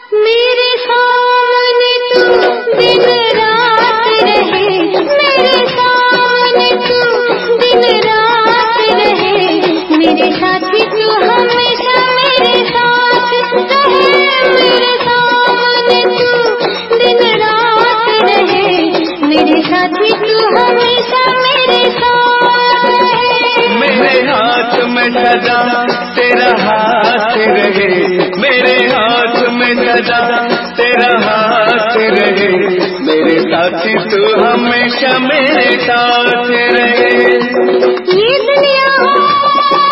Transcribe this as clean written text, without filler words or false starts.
मेरे सामने तू दिन रात रहे, मेरे सामने तू दिन रात रहे, मेरे साथी तू हमेशा मेरे साथ रहे, मेरे सामने तू दिन रात रहे, मेरे साथी तू हमेशा मेरे साथ रहे। मेरे हाथ में सदा तेरा हाथ रहे, मेरे हाथ में सदा तेरा हाथ रहे, मेरे साथी तू हमेशा मेरे साथ रहे। ये दुनिया